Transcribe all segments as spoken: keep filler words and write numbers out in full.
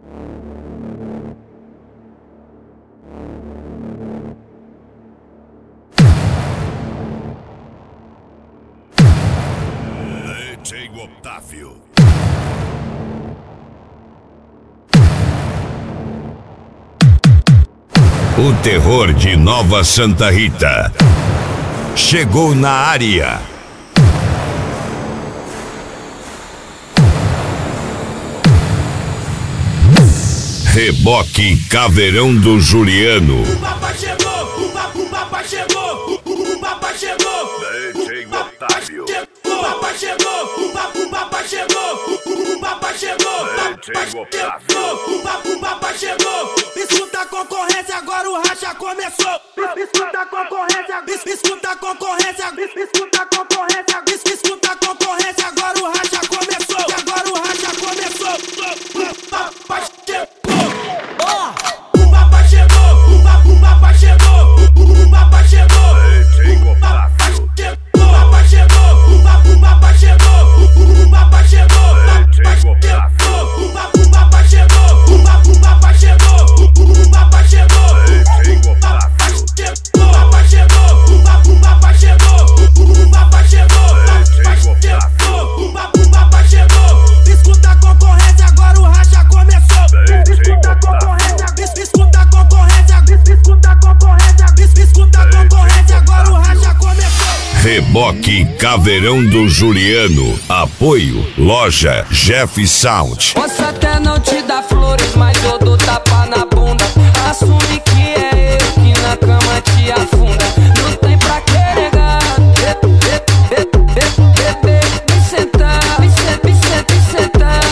D J Otávio. O terror de Nova Santa Rita chegou na área. Reboque Caveirão do Juliano. O papai chegou, o papai, o papai chegou, o papai chegou. D J Otávio. O papai chegou, o papai, o papai chegou, o papai chegou. D J Otávio. O papai, o papai chegou. Escuta a concorrência, agora o racha começou. Escuta a concorrência, escuta a concorrência, escuta a concorrência, escuta a concorrência, agora o racha começou. Agora o racha começou. O papai chegou. O papai chegou, o papai, o papai chegou, o papai chegou. D J Otávio. O papai chegou, o papai, o papai chegou, o papai chegou. D J Otávio. O papai, o papai chegou, o papai, o papai chegou, o papai chegou. D J Otávio. O papai chegou, o papai, o papai chegou, o papai chegou. D J Otávio. O papai, o papai chegou. Escuta a concorrência, agora o racha começou. Escuta a concorrência, escuta a concorrência, escuta a concorrência, escuta a concorrência, agora o racha começou. Reboque Caveirão do Juliano. Apoio Loja Jeff Sound. Posso até não te dar flores, mas eu dou tapa na bunda. Assume que é eu que na cama te afunda. Não tem pra que negar. Vem sentar, vem sentar, vem sentar, vem sentar.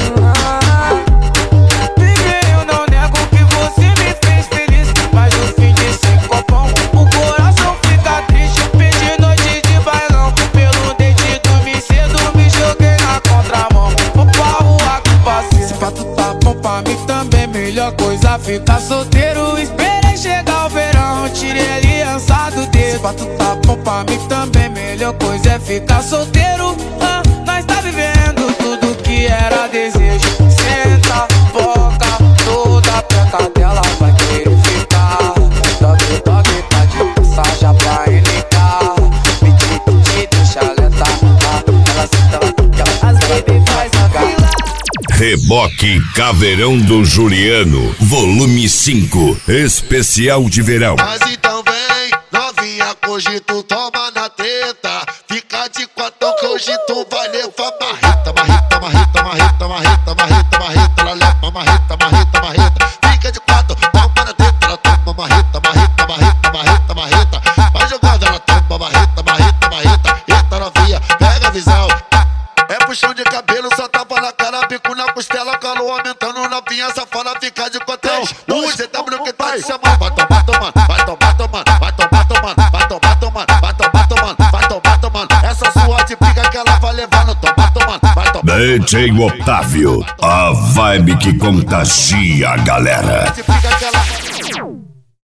Ninguém, eu não nego que você me fez feliz, mas no fim desse copão o coração fica triste. Perdi noite de bailão, pelo dente dormi cedo, me joguei na contramão. Vou pra rua com paciência. Se pra tu tá bom pra mim também, melhor coisa ficar solteiro. Esperei chegar o verão, tirei a aliança do dedo. Se pra tu tá bom pra mim também, melhor coisa é ficar solteiro. Ah, nós tá vivendo tudo que era desejo. Senta, boca, toda perto dela vai querer ficar. Dog, dog, tá de passagem pra N K. Pedi, pedi, deixa lenta. Ah, ela senta, ela fica, as baby faz a fila. Reboque Caveirão do Juliano. Volume cinco. Especial de verão. Mas então vem, novinha, que hoje tu toma na treta. Fica de quatro que hoje tu vai levar marreta. Marreta, marreta, marreta, marreta, marreta, marreta. Ela leva marreta, marreta, marreta. Fica de quatro, toma na treta. Ela toma marreta, marreta, marreta, marreta, marreta. Vai jogando, ela toma marreta, marreta, marreta. Eita novinha, pega a visão. É puxão de cabelo, só tapa na cara, bico na costela, calor aumentando, novinha safada, fica de cotel. O Z W que tá te chamando, vai tomar, tomando, vai tomar, tomando, vai tomar, tomando, vai tomar, tomando, vai tomar, tomando, vai tomar, tomando. Essa sua de briga que ela vai levando, tomar, tomando, vai tomar. D J Otávio. A vibe que contagia a galera. De briga que ela